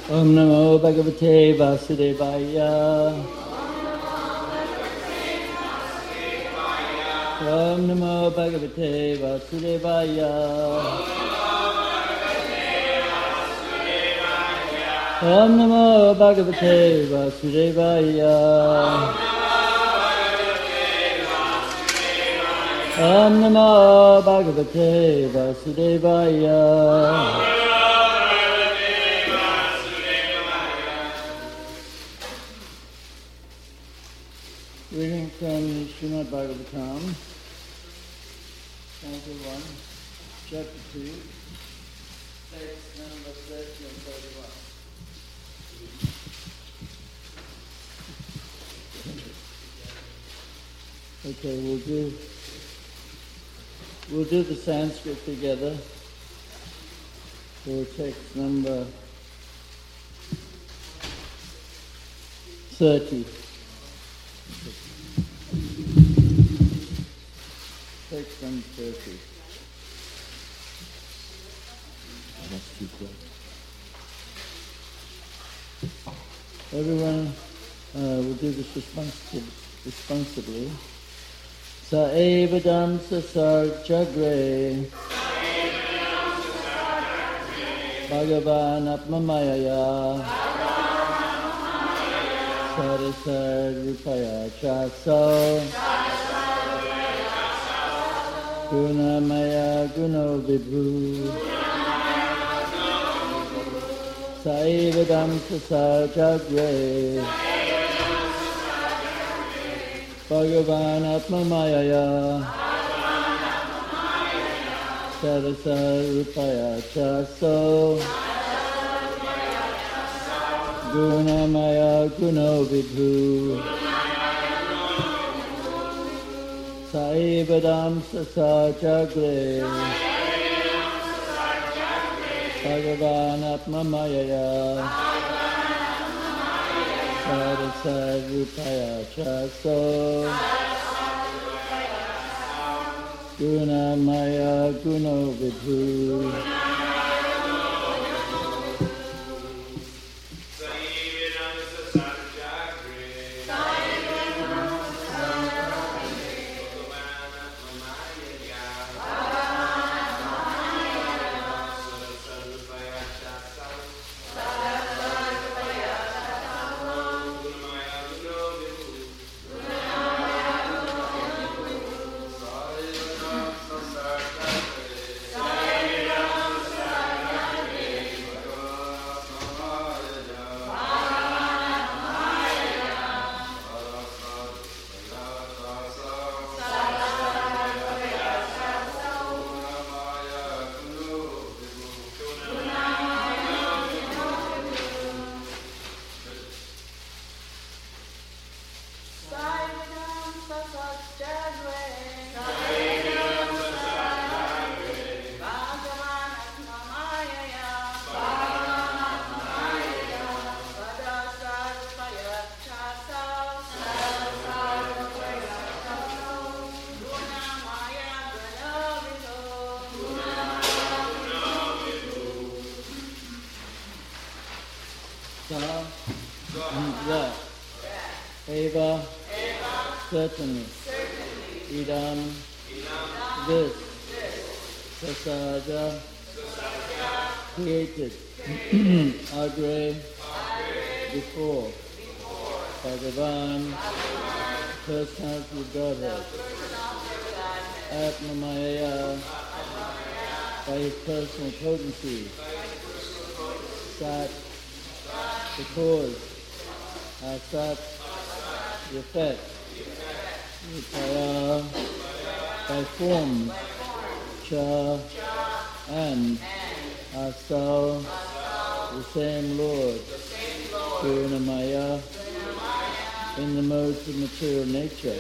Om Namo Bhagavate Vasudevaya. Om Namo Bhagavate Vasudevaya. Om Namo Bhagavate Vasudevaya. Om Namo Bhagavate Vasudevaya. Reading from Srimad Bhagavatam, Canto 1, Chapter 2, text number 30 and 31. Okay, we'll do the Sanskrit together for text number 30. Text number 30. Everyone will do this responsibly. Sa evadam sasar jagre Bhagavan apmamayaya Sarasar rupaya chaso Gunamaya guno vibhu Saivadam sasar jagre Bhagavan atmamayaya Sarasar rupaya chaso Gunamaya guno vibhu Saivadam sasar jagre Bhagavan atmamayaya Sarasar rupaya chaso Gunamaya guno vidhu Eva, certainly, idam, this, sasaja, created, agre, before, Bhagavan, personality of Godhead, Atmamaya, by his personal potency, Sat, the cause, Asat, the effect, Rupaya, by form, Cha, and Asal, the same Lord, Purnamaya, in the modes of material nature,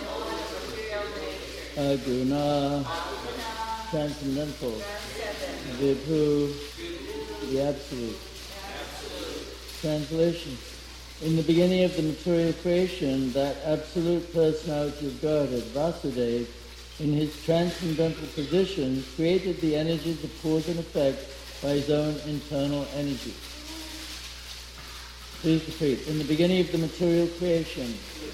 Aguna, transcendental, Vibhu, the absolute. Translation. In the beginning of the material creation, that absolute personality of Godhead, Vasudeva, in his transcendental position, created the energies of cause and effect by his own internal energy. Please repeat. In the beginning of the material creation,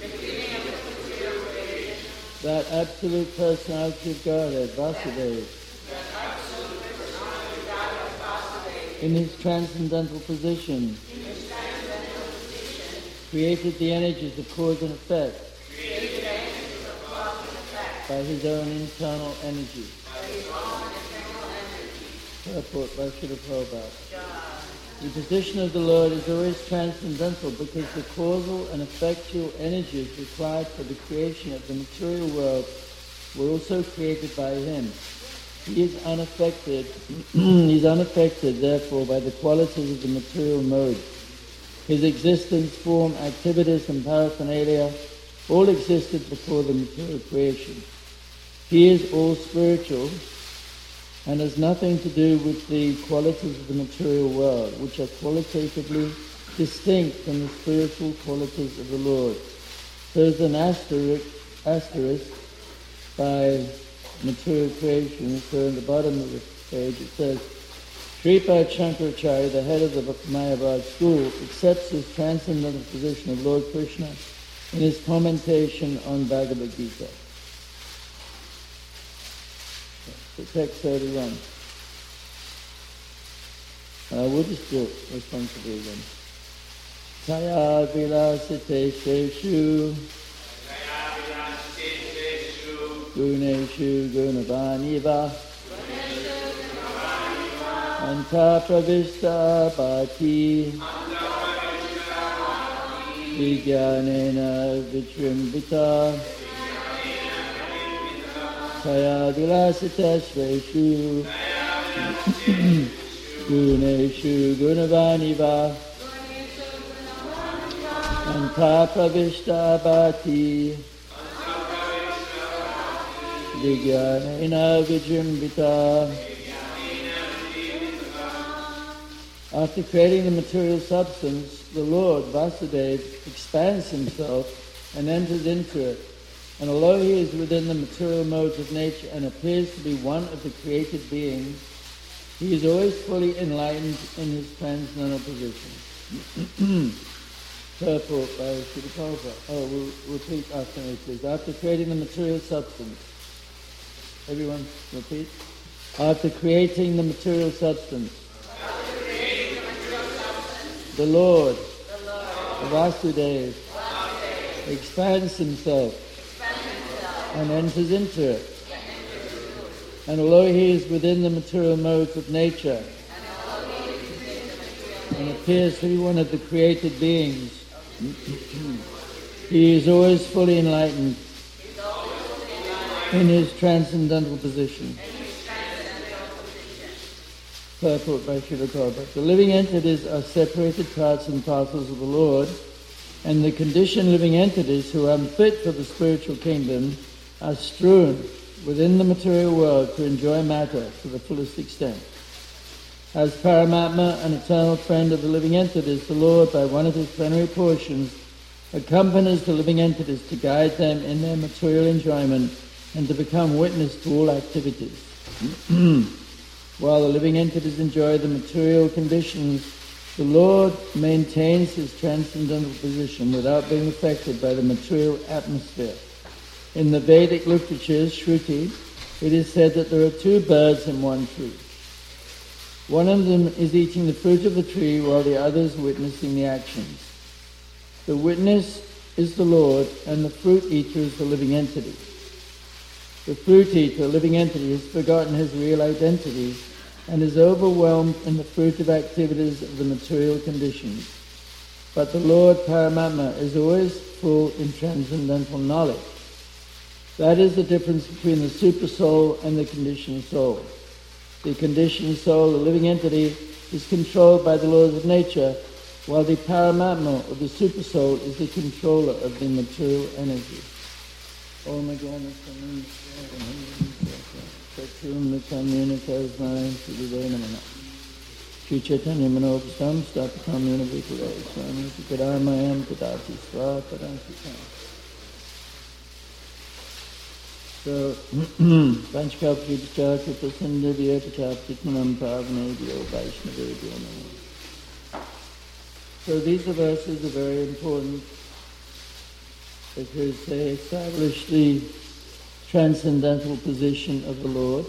that absolute personality of Godhead, Vasudeva, in his transcendental position, created the energies of cause and effect by his own internal energy. Purport by Srila Prabhupada. The position of the Lord is always transcendental because the causal and effectual energies required for the creation of the material world were also created by him. He is unaffected, therefore, by the qualities of the material mode. His existence, form, activities, and paraphernalia all existed before the material creation. He is all spiritual and has nothing to do with the qualities of the material world, which are qualitatively distinct from the spiritual qualities of the Lord. There's an asterisk by material creation, so in the bottom of the page it says, Sripad Shankaracharya, the head of the Mayavad school, accepts his transcendental position of Lord Krishna in his commentation on Bhagavad Gita. So text 31. We'll just do it responsibly then. Taya vilasiteshu Guneshu Gunavaniva Anta Pravista Bhati Vijnanena Vichrimbita Taya Vilasiteshu Guneshu Gunavaniva Anta Pravista Bhati Vijnanena Vijrimbita. After creating the material substance, the Lord, Vasudeva, expands himself and enters into it. And although he is within the material modes of nature and appears to be one of the created beings, he is always fully enlightened in his transcendental position. Purport by Srila Prabhupada. We'll repeat after me, please. After creating the material substance, everyone repeat. After creating the material substance, the Lord, Vasudeva, expands himself and enters into it. And although he is within the material modes of nature and appears to be one of the created beings, he is always fully enlightened in his transcendental position. Purport by Srila Prabhupada. The living entities are separated parts and parcels of the Lord, and the conditioned living entities who are unfit for the spiritual kingdom are strewn within the material world to enjoy matter to the fullest extent. As Paramatma, an eternal friend of the living entities, the Lord, by one of his plenary portions, accompanies the living entities to guide them in their material enjoyment and to become witness to all activities. While the living entities enjoy the material conditions, the Lord maintains his transcendental position without being affected by the material atmosphere. In the Vedic literatures, Shruti, it is said that there are two birds in one tree. One of them is eating the fruit of the tree while the other is witnessing the actions. The witness is the Lord and the fruit eater is the living entity. The fruit eater, living entity, has forgotten his real identity and is overwhelmed in the fruit of activities of the material conditions. But the Lord Paramatma is always full in transcendental knowledge. That is the difference between the super soul and the conditioned soul. The conditioned soul, the living entity, is controlled by the laws of nature, while the Paramatma, or the super soul, is the controller of the material energy. Om Agana Samim Satyam Nitamina Tasmai Sudhivena Mana Shri Chaitanya Manobhastam Stapatam Yunavitale Swami Tikaramayam Tadati Swatarantikam. So, Panchkalpita Kripasinda Vyapachaptikmanam Pavane Vyo Vaishnavadyo Namo. So these verses are very important because they establish the transcendental position of the Lord.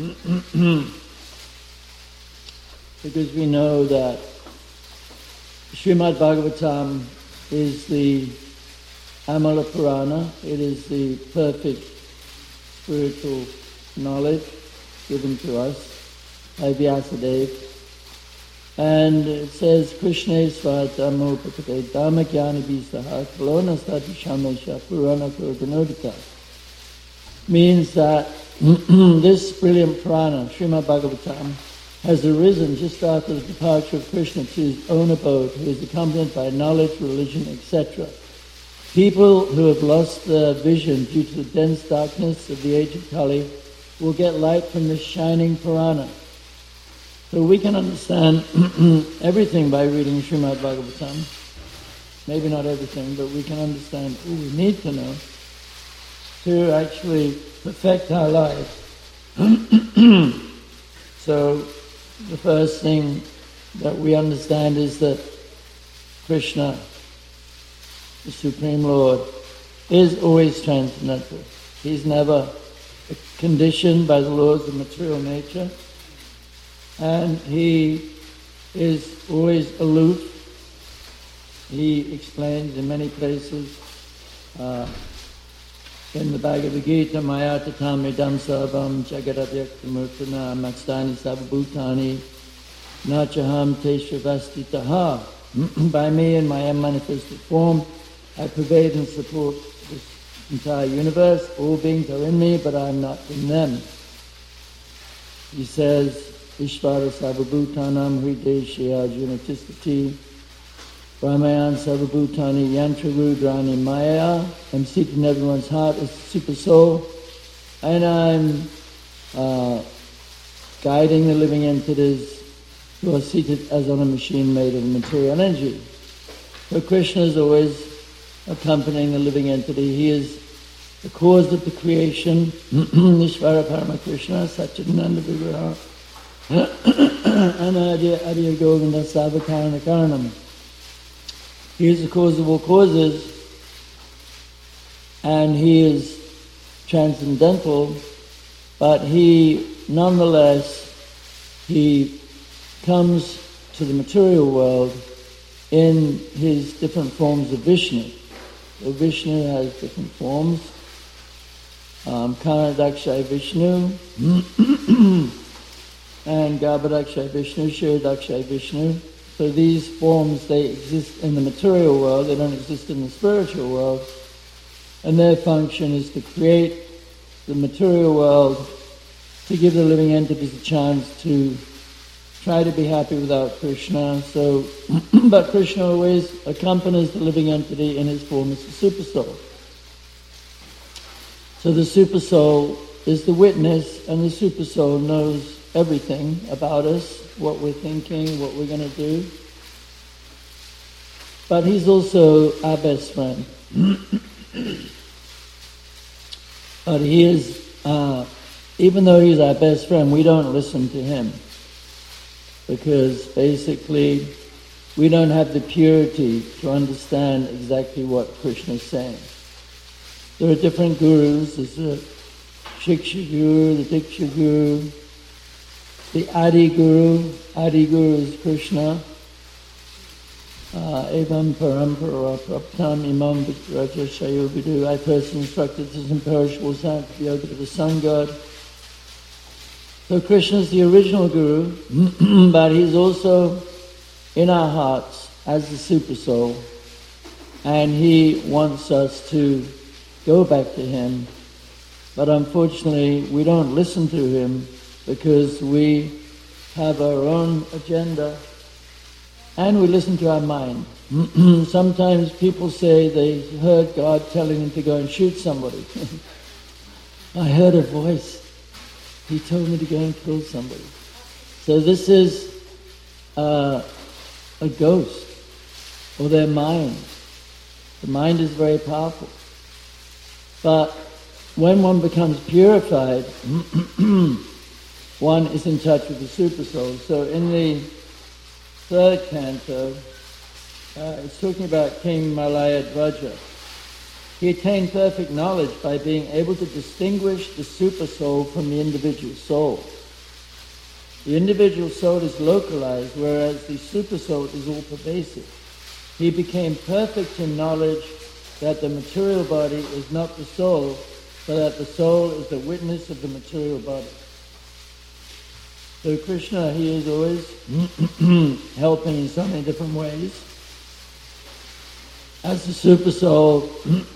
Because we know that Srimad Bhagavatam is the Amala Purana. It is the perfect spiritual knowledge given to us by Vyasadeva. And it says, Krishna Svatamo Pakate Dhammakyani Bisaha Kalona Stati Shamesha Purana Kurganodita. Means that this brilliant Purana, Srimad Bhagavatam, has arisen just after the departure of Krishna to his own abode, who is accompanied by knowledge, religion, etc. People who have lost their vision due to the dense darkness of the age of Kali will get light from this shining Purana. So we can understand everything by reading Srimad Bhagavatam. Maybe not everything, but we can understand all we need to know to actually perfect our lives. So the first thing that we understand is that Krishna, the Supreme Lord, is always transcendental. He's never conditioned by the laws of material nature, and he is always aloof. He explains in many places in the Bhagavad Gita, Maya tatam idam sarvam jagadavyaktamurtana matstani sababhutani nachaham teshavastitaha. By me in my unmanifested form, I pervade and support this entire universe. All beings are in me, but I am not in them. He says, Ishvara Sarvabhutanam Hrideshya Arjuna Tistati Ramayan Sarvabhutani Yantra Rudrani Maya. I'm seated in everyone's heart as the super soul, and I'm guiding the living entities who are seated as on a machine made of material energy. So Krishna is always accompanying the living entity. He is the cause of the creation. Nishvara Parama Krishna Satchidananda Vigraha Anadya Adya Govinda Savakarana Karanam. He is the cause of all causes, and he is transcendental, but he nonetheless, he comes to the material world in his different forms of Vishnu. So Vishnu has different forms. Karnadakshay Vishnu and Garbhadakshay Vishnu, Shiradakshay Vishnu. So these forms, they exist in the material world, they don't exist in the spiritual world. And their function is to create the material world, to give the living entities a chance to try to be happy without Krishna. So, but Krishna always accompanies the living entity in his form as the super soul. So the super soul is the witness, and the super soul knows everything about us, what we're thinking, what we're going to do. But he's also our best friend. But he is, even though he's our best friend, we don't listen to him. Because basically, we don't have the purity to understand exactly what Krishna is saying. There are different gurus. There's the Shiksha Guru, the Diksha Guru, the Adi Guru. Adi Guru is Krishna. Evam parampara praptam imam vikraja shayo vidu. I first instructed this imperishable sound to be open to the sun god. So Krishna is the original Guru, but he's also in our hearts as the super soul, and he wants us to go back to him. But unfortunately, we don't listen to him because we have our own agenda, and we listen to our mind. Sometimes people say they heard God telling them to go and shoot somebody. I heard a voice. He told me to go and kill somebody. So this is a ghost, or their mind. The mind is very powerful. But when one becomes purified, one is in touch with the super soul. So in the third canto, It's talking about King Malayadvaja. He attained perfect knowledge by being able to distinguish the super soul from the individual soul. The individual soul is localized, whereas the super soul is all pervasive. He became perfect in knowledge that the material body is not the soul, but that the soul is the witness of the material body. So Krishna, he is always helping in so many different ways. As the super soul,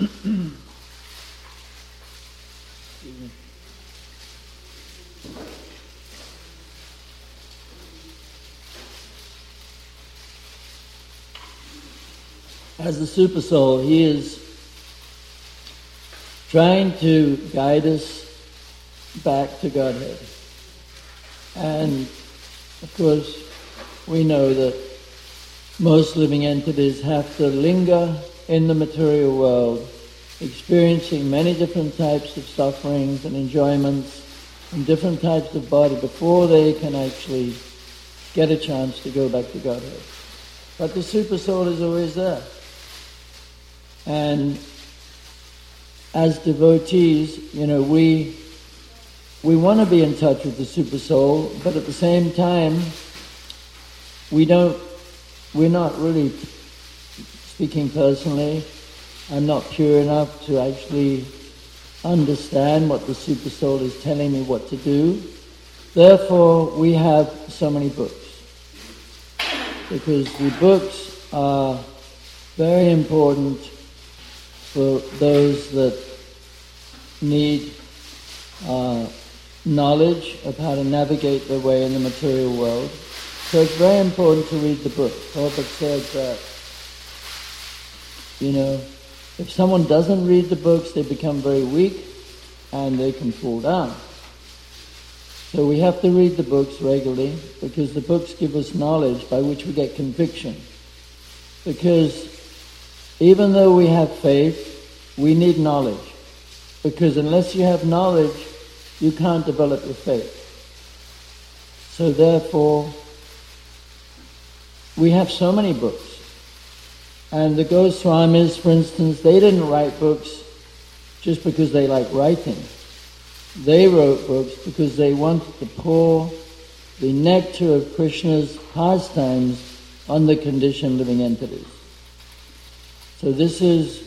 he is trying to guide us back to Godhead. And of course, we know that most living entities have to linger in the material world, experiencing many different types of sufferings and enjoyments and different types of body before they can actually get a chance to go back to Godhead. But the super soul is always there. And as devotees, we want to be in touch with the super soul, but at the same time, we're not really, speaking personally, I'm not pure enough to actually understand what the super soul is telling me what to do. Therefore, we have so many books, because the books are very important for those that need knowledge of how to navigate their way in the material world. So it's very important to read the book. Prabhupada said that, if someone doesn't read the books, they become very weak and they can fall down. So we have to read the books regularly, because the books give us knowledge by which we get conviction. Because even though we have faith, we need knowledge. Because unless you have knowledge, you can't develop your faith. So therefore, we have so many books. And the Goswamis, for instance, they didn't write books just because they like writing. They wrote books because they wanted to pour the nectar of Krishna's pastimes on the conditioned living entities. So this is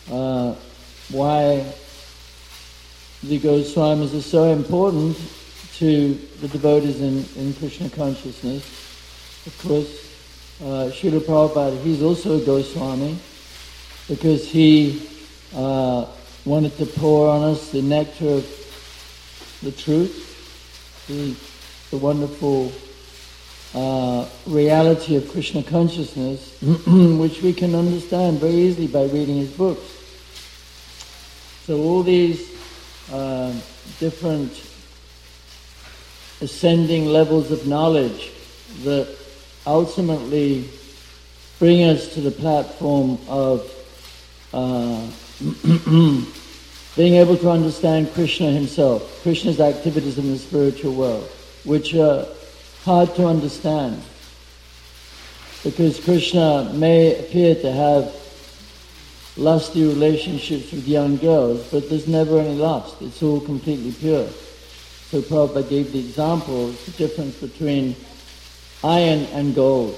why the Goswamis are so important to the devotees in Krishna consciousness. Of course, Srila Prabhupada, he's also a Goswami, because he wanted to pour on us the nectar of the truth, the wonderful reality of Krishna consciousness, which we can understand very easily by reading his books. So all these different ascending levels of knowledge that ultimately bring us to the platform of being able to understand Krishna himself, Krishna's activities in the spiritual world, which are hard to understand, because Krishna may appear to have lusty relationships with young girls, but there's never any lust. It's all completely pure. So Prabhupada gave the example, the difference between iron and gold.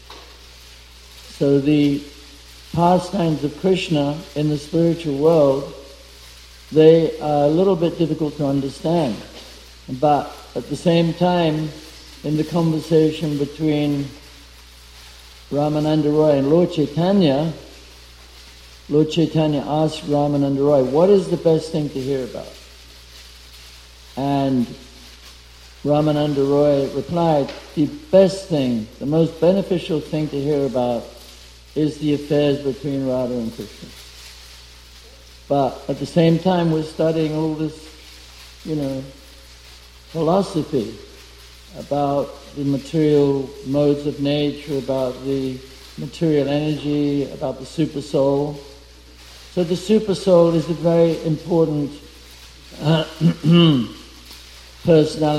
So the pastimes of Krishna in the spiritual world, they are a little bit difficult to understand. But at the same time, in the conversation between Ramananda Roy and Lord Chaitanya asked Ramananda Roy, what is the best thing to hear about? And Ramananda Roy replied, the best thing, the most beneficial thing to hear about is the affairs between Radha and Krishna. But at the same time, we're studying all this, philosophy about the material modes of nature, about the material energy, about the super soul. So the super soul is a very important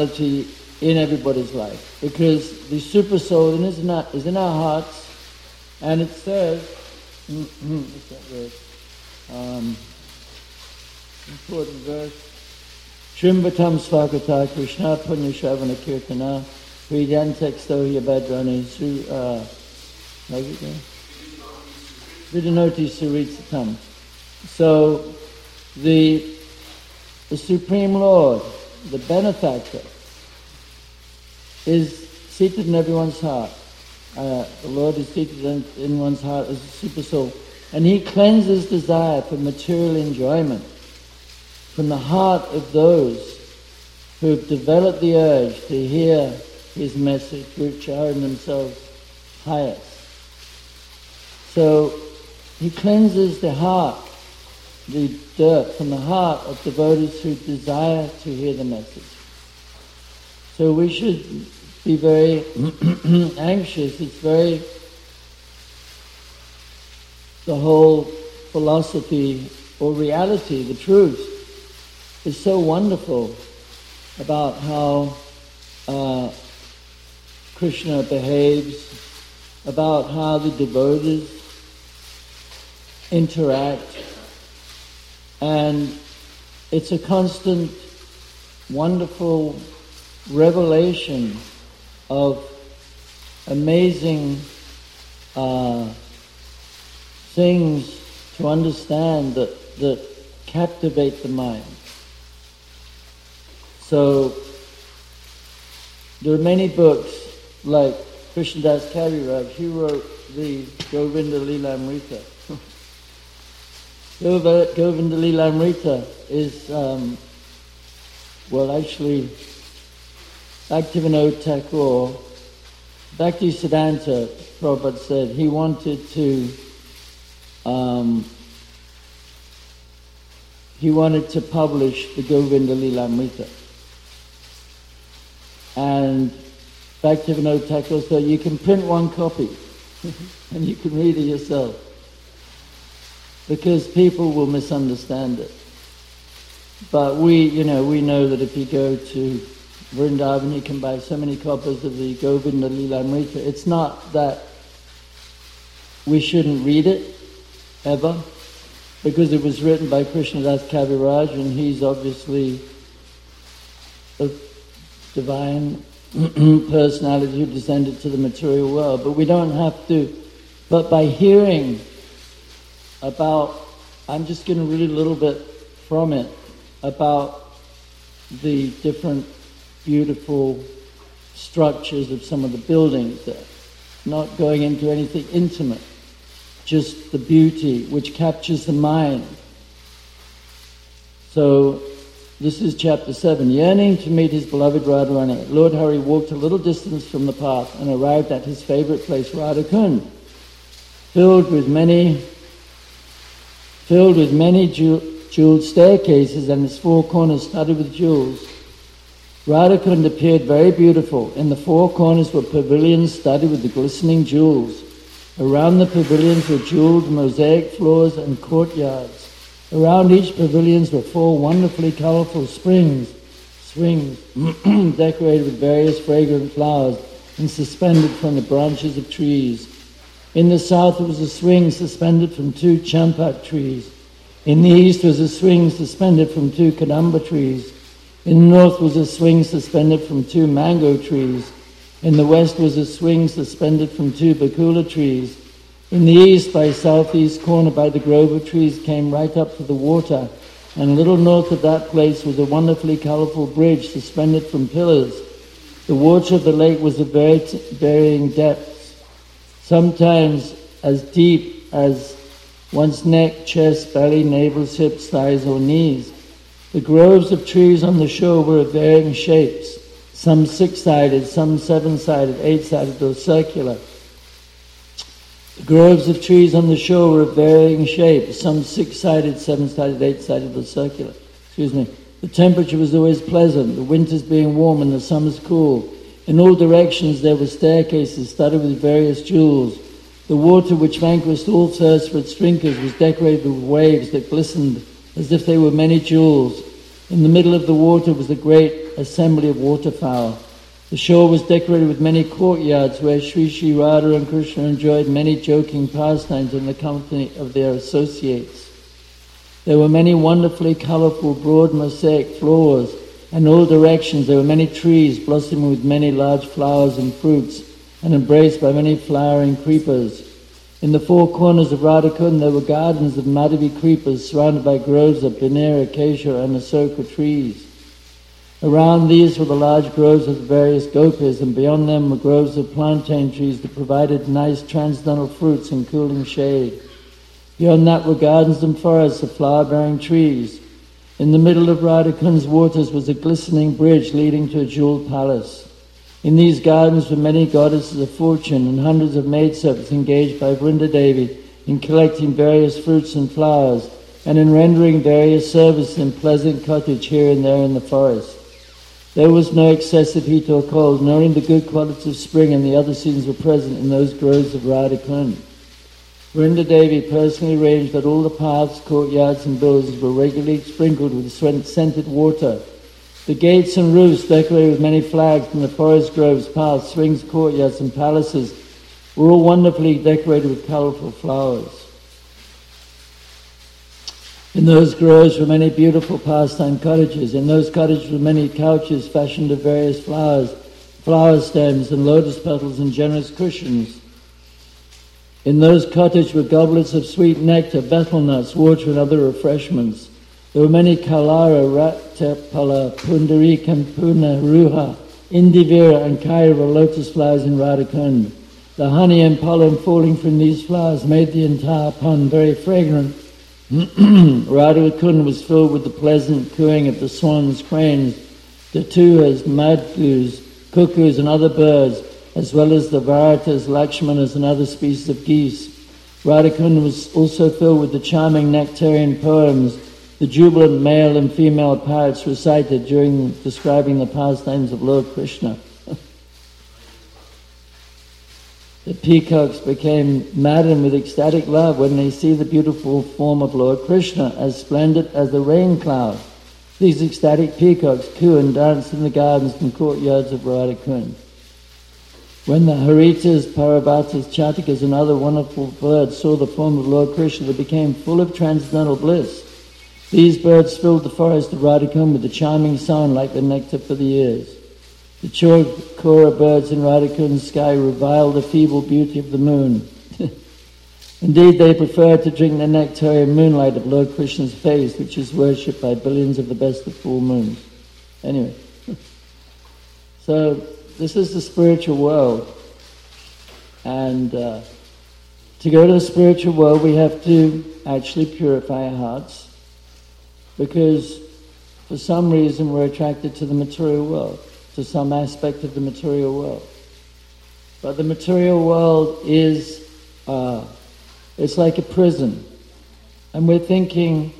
personality in everybody's life, because the super soul is in our hearts, And it says, what's that word? Important verse. Shrimvatam svagata Krishna punya shravana kirtana Hridanteksto yabadrani su Vidanoti suritatam. So the Supreme Lord, the benefactor, is seated in everyone's heart. The Lord is seated in one's heart as a super soul, and He cleanses desire for material enjoyment from the heart of those who have developed the urge to hear His message, which are in themselves highest. So He cleanses the heart, the dirt from the heart of devotees who desire to hear the message. So we should be very anxious. It's very, the whole philosophy or reality, the truth, is so wonderful about how Krishna behaves, about how the devotees interact, and it's a constant, wonderful revelation of amazing things to understand that captivate the mind. So there are many books, like Krishnadas Kaviraj. He wrote the Govinda Lilamrita. Govinda Lilamrita is, actually, Bhaktivinoda Thakur, Bhaktisiddhanta Prabhupada said he wanted to publish the Govinda Lilamrita. And Bhaktivinoda Thakur said, you can print one copy and you can read it yourself, because people will misunderstand it. But we know that if you go to Vrindavan, you can buy so many copies of the Govinda Lilamrita. It's not that we shouldn't read it, ever, because it was written by Krishnadas Kaviraj, and he's obviously a divine personality who descended to the material world. But we don't have to. But by hearing about, I'm just going to read a little bit from it, about the different beautiful structures of some of the buildings there. Not going into anything intimate, just the beauty which captures the mind. So this is chapter 7. Yearning to meet his beloved Radharani, Lord Hari walked a little distance from the path and arrived at his favourite place, Radhakund, filled with many jewelled staircases and its four corners studded with jewels. Radhakund appeared very beautiful. In the four corners were pavilions studded with the glistening jewels. Around the pavilions were jewelled mosaic floors and courtyards. Around each pavilion were four wonderfully colourful swings decorated with various fragrant flowers and suspended from the branches of trees. In the south was a swing suspended from two champak trees. In the east was a swing suspended from two kadamba trees. In the north was a swing suspended from two mango trees. In the west was a swing suspended from two bakula trees. In the east, by southeast corner by the grove of trees, came right up to the water, and a little north of that place was a wonderfully colourful bridge suspended from pillars. The water of the lake was of varying depths, sometimes as deep as one's neck, chest, belly, navel, hips, thighs, or knees. The groves of trees on the shore were of varying shapes, some 6-sided, some 7-sided, 8-sided, or circular. The groves of trees on the shore were of varying shapes, some 6-sided, 7-sided, 8-sided, or circular. The temperature was always pleasant, the winters being warm and the summers cool. In all directions there were staircases studded with various jewels. The water which vanquished all thirst for its drinkers was decorated with waves that glistened as if they were many jewels. In the middle of the water was a great assembly of waterfowl. The shore was decorated with many courtyards where Sri Sri Radha and Krishna enjoyed many joking pastimes in the company of their associates. There were many wonderfully colourful broad mosaic floors, and in all directions there were many trees blossoming with many large flowers and fruits, and embraced by many flowering creepers. In the four corners of Radhakund there were gardens of Madhavi creepers surrounded by groves of Binera, Acacia and Asoka trees. Around these were the large groves of the various gopis, and beyond them were groves of plantain trees that provided nice transcendental fruits and cooling shade. Beyond that were gardens and forests of flower-bearing trees. In the middle of Radhakund's waters was a glistening bridge leading to a jewelled palace. In these gardens were many goddesses of fortune and hundreds of maidservants engaged by Vrindadevi in collecting various fruits and flowers and in rendering various services in pleasant cottage here and there in the forest. There was no excessive heat or cold, nor in the good qualities of spring and the other seasons were present in those groves of Radhakund. Vrindadevi personally arranged that all the paths, courtyards and buildings were regularly sprinkled with scented water. The gates and roofs, decorated with many flags from the forest groves, paths, swings, courtyards and palaces, were all wonderfully decorated with colourful flowers. In those groves were many beautiful pastime cottages. In those cottages were many couches fashioned of various flowers, flower stems and lotus petals and generous cushions. In those cottages were goblets of sweet nectar, betel nuts, water and other refreshments. There were many Kalara, Ratapala, Pundarika, Puna, Ruha, Indivira and Kaira lotus flowers in Radhakund. The honey and pollen falling from these flowers made the entire pond very fragrant. Radhakund was filled with the pleasant cooing of the swans, cranes, datuas, madhus, cuckoos and other birds, as well as the Bharatas, Lakshmanas and other species of geese. Radhakund was also filled with the charming nectarian poems the jubilant male and female parrots recited during describing the pastimes of Lord Krishna. The peacocks became maddened with ecstatic love when they see the beautiful form of Lord Krishna, as splendid as the rain cloud. These ecstatic peacocks coo and dance in the gardens and courtyards of Radhakund. When the Haritas, Paravatas, Chatikas and other wonderful birds saw the form of Lord Krishna, they became full of transcendental bliss. These birds filled the forest of Radhakund with a charming sound like the nectar for the ears. The Chokora birds in Radhakund's sky reviled the feeble beauty of the moon. Indeed, they preferred to drink the nectarian moonlight of Lord Krishna's face, which is worshipped by billions of the best of full moons. Anyway, so this is the spiritual world. And to go to the spiritual world, we have to actually purify our hearts, because for some reason we're attracted to the material world, to some aspect of the material world. But the material world is, it's like a prison. And we're thinking,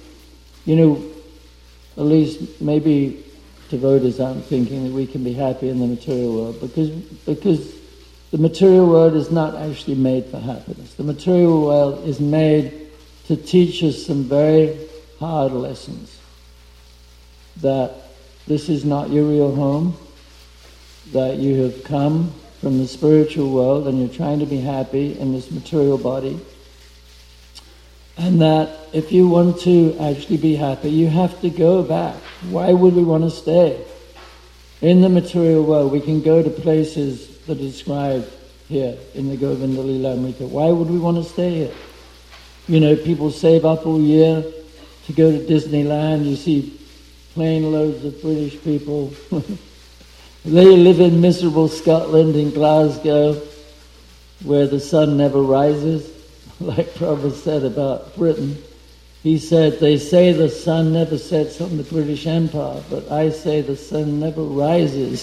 at least maybe devotees aren't thinking that we can be happy in the material world, because the material world is not actually made for happiness. The material world is made to teach us some very hard lessons. That this is not your real home, that you have come from the spiritual world and you're trying to be happy in this material body, and that if you want to actually be happy, you have to go back. Why would we want to stay? In the material world, we can go to places that are described here in the Govinda Lilamrita. Why would we want to stay here? People save up all year to go to Disneyland. You see plane loads of British people. They live in miserable Scotland, in Glasgow, where the sun never rises. Like Prabhupada said about Britain, he said, they say the sun never sets on the British Empire, but I say the sun never rises.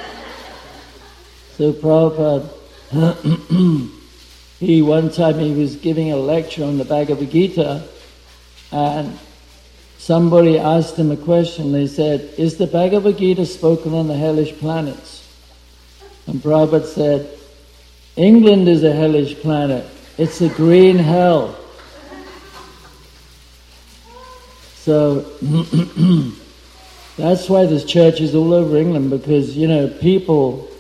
So Prabhupada, one time he was giving a lecture on the Bhagavad Gita, and somebody asked him a question. They said, is the Bhagavad Gita spoken on the hellish planets? And Prabhupada said, England is a hellish planet. It's a green hell. So that's why there's churches all over England, because, people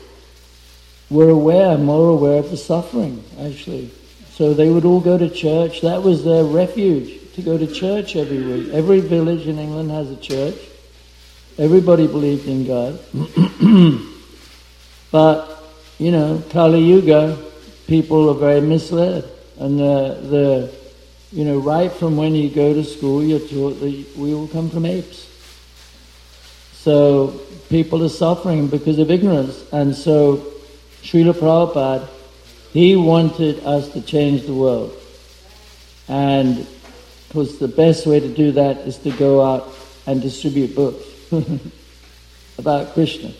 were more aware of the suffering, actually. So they would all go to church. That was their refuge, to go to church every week. Every village in England has a church. Everybody believed in God. But, Kali Yuga, people are very misled. And right from when you go to school, you're taught that we all come from apes. So people are suffering because of ignorance. And so Srila Prabhupada, he wanted us to change the world. And of course the best way to do that is to go out and distribute books about Krishna.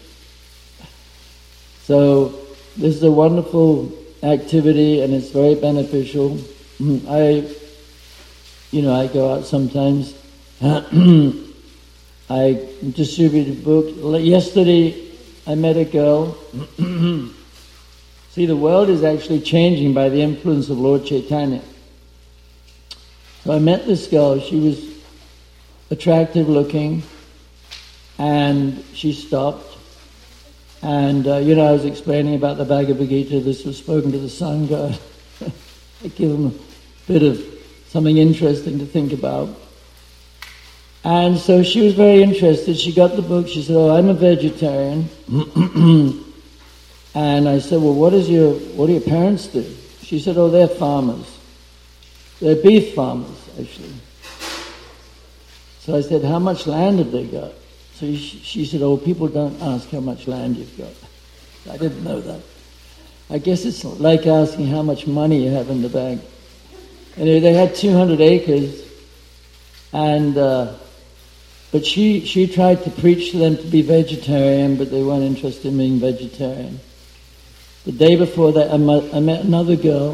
So this is a wonderful activity and it's very beneficial. I go out sometimes. I distributed books. Yesterday I met a girl. See, the world is actually changing by the influence of Lord Chaitanya. So I met this girl. She was attractive looking, and she stopped. And, I was explaining about the Bhagavad Gita. This was spoken to the Sangha. I give them a bit of something interesting to think about. And so she was very interested. She got the book. She said, "Oh, I'm a vegetarian." And I said, "Well, what do your parents do?" She said, "Oh, they're farmers. They're beef farmers, actually." So I said, "How much land have they got?" So she said, "Oh, people don't ask how much land you've got." I didn't know that. I guess it's like asking how much money you have in the bank. Anyway, they had 200 acres, and but she tried to preach to them to be vegetarian, but they weren't interested in being vegetarian. The day before that, I met another girl.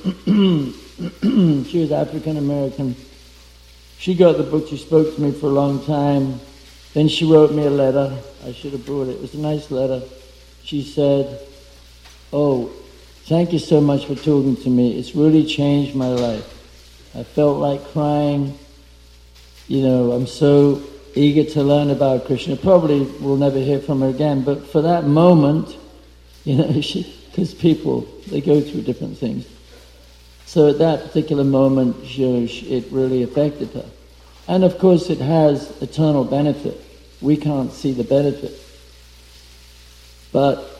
She was African American. She got the book. She spoke to me for a long time. Then she wrote me a letter. I should have brought it. It was a nice letter. She said, "Oh, thank you so much for talking to me. It's really changed my life. I felt like crying. I'm so eager to learn about Krishna." Probably we'll never hear from her again, but for that moment, because people, they go through different things. So at that particular moment, it really affected her. And of course it has eternal benefit. We can't see the benefit. But,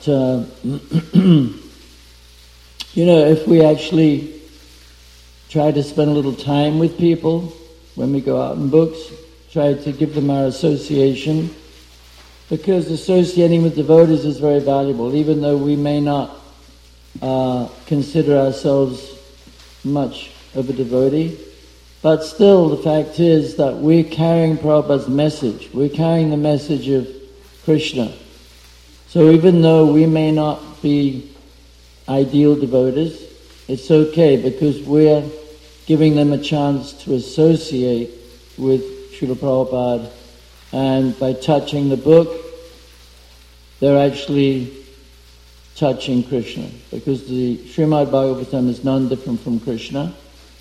if we actually try to spend a little time with people when we go out in books, try to give them our association, because associating with devotees is very valuable, even though we may not consider ourselves much of a devotee. But still, the fact is that we're carrying Prabhupada's message. We're carrying the message of Krishna. So even though we may not be ideal devotees, it's okay because we're giving them a chance to associate with Srila Prabhupada, and by touching the book, they're actually touching Krishna, because the Srimad Bhagavatam is none different from Krishna.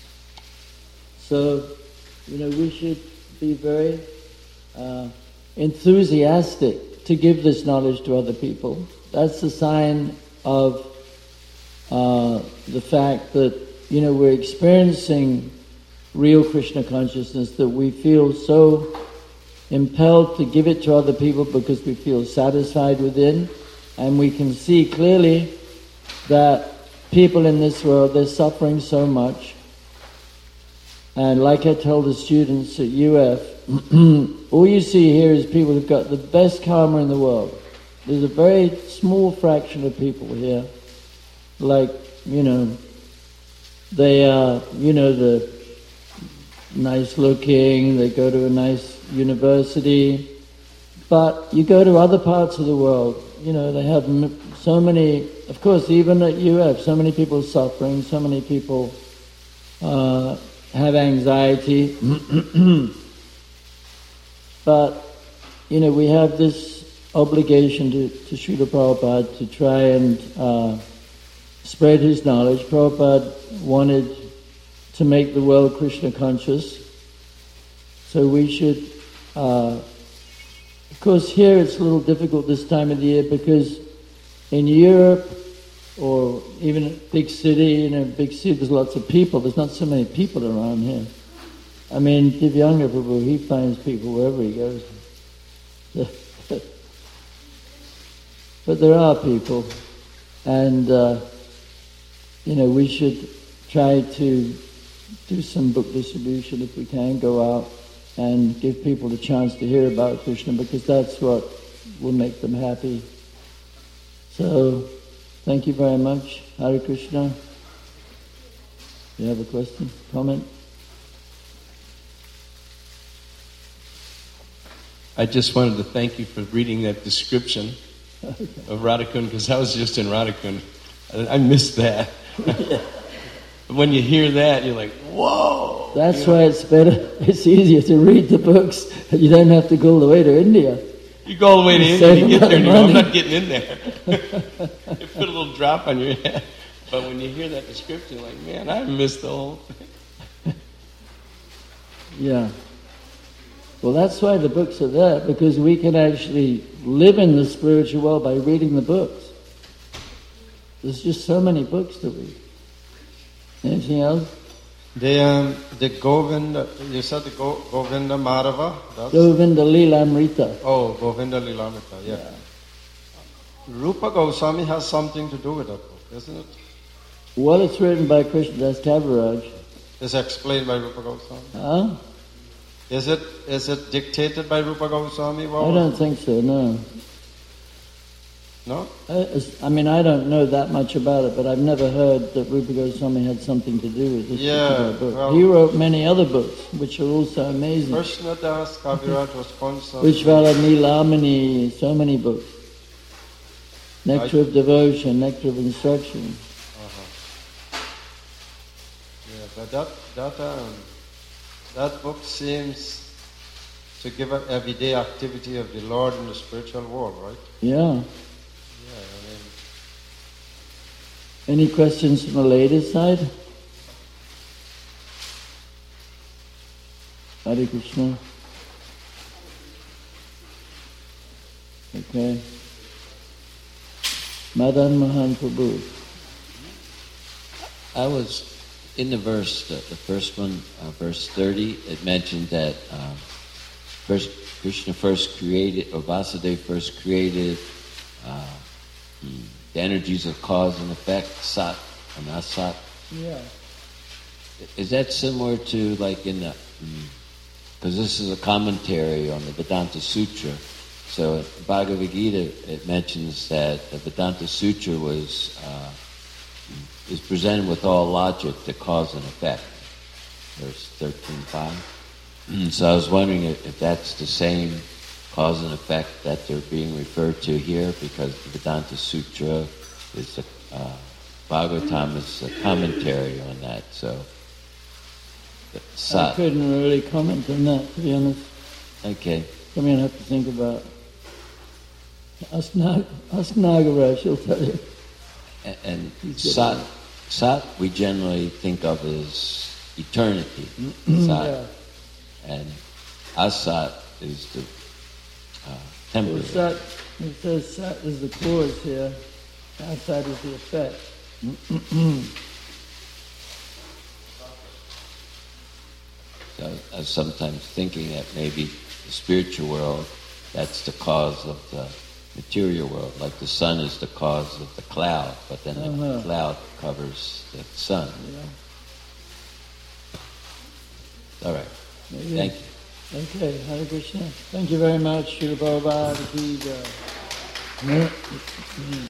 So, we should be very enthusiastic to give this knowledge to other people. That's the sign of the fact that, we're experiencing real Krishna consciousness, that we feel so impelled to give it to other people because we feel satisfied within, and we can see clearly that people in this world, they're suffering so much. And like I tell the students at UF, all you see here is people who've got the best karma in the world. There's a very small fraction of people here, like, they are, the nice looking, they go to a nice university, but you go to other parts of the world, they have so many, of course, even at UF, so many people suffering, so many people have anxiety. But, we have this obligation to Srila Prabhupada to try and spread his knowledge. Prabhupada wanted to make the world Krishna conscious. So we should, of course here it's a little difficult this time of the year because in Europe or even a big city, big city there's lots of people. There's not so many people around here. I mean, Divyanga Prabhu, he finds people wherever he goes. But there are people, and we should try to do some book distribution if we can, go out and give people the chance to hear about Krishna, because that's what will make them happy. So, thank you very much. Hare Krishna. You have a question, comment? I just wanted to thank you for reading that description of Radhakund, because I was just in Radhakund. I missed that. When you hear that, you're like, whoa! That's why it's better. It's easier to read the books. You don't have to go all the way to India. You go all the way to India, you get there and you go, I'm not getting in there. You put a little drop on your head. But when you hear that description, you're like, man, I missed the whole thing. Yeah. Well, that's why the books are there, because we can actually live in the spiritual world by reading the books. There's just so many books to read. Anything else? The Govinda, you said the Govinda Madhava? Govinda Lilamrita. Oh, Govinda Lilamrita, yeah. Rupa Goswami has something to do with that book, isn't it? Well, it's written by Krishnadas Kaviraj. It's explained by Rupa Goswami? Huh? Is it dictated by Rupa Goswami? Well, I don't think so, no. No? I mean, I don't know that much about it, but I've never heard that Rupa Goswami had something to do with this particular book. Well, he wrote many other books, which are also amazing. Krishnadas Kaviraj was constantly... Vishvala Nilamani, so many books. Nectar of Devotion, Nectar of Instruction. Yeah, but that book seems to give an everyday activity of the Lord in the spiritual world, right? Yeah. Any questions from the ladies' side? Hare Krishna. Okay. Madan Mohan Prabhu. I was in the verse, the first one, verse 30. It mentioned that first Krishna first created, or Vasudeva first created. The energies of cause and effect, sat and asat. Yeah. Is that similar to like in the, because this is a commentary on the Vedanta Sutra. So in Bhagavad Gita, it mentions that the Vedanta Sutra is presented with all logic, the cause and effect. Verse 13.5. So I was wondering if that's the same cause and effect that they're being referred to here, because the Vedanta Sutra is Bhagavatam is a commentary on that. So I couldn't really comment on that, to be honest. Okay. I'm going to have to think about it. Ask Nagaraj, he'll tell you. And Sat we generally think of as eternity. Sat. Yeah. And Asat is the temporary. Well, it says Sat is the cause here, Asat is the effect. So I was sometimes thinking that maybe the spiritual world, that's the cause of the material world, like the sun is the cause of the cloud, but then the cloud covers the sun. Yeah. All right. Maybe. Thank you. Okay, Hare Krishna. Thank you very much, Srila Prabhupada.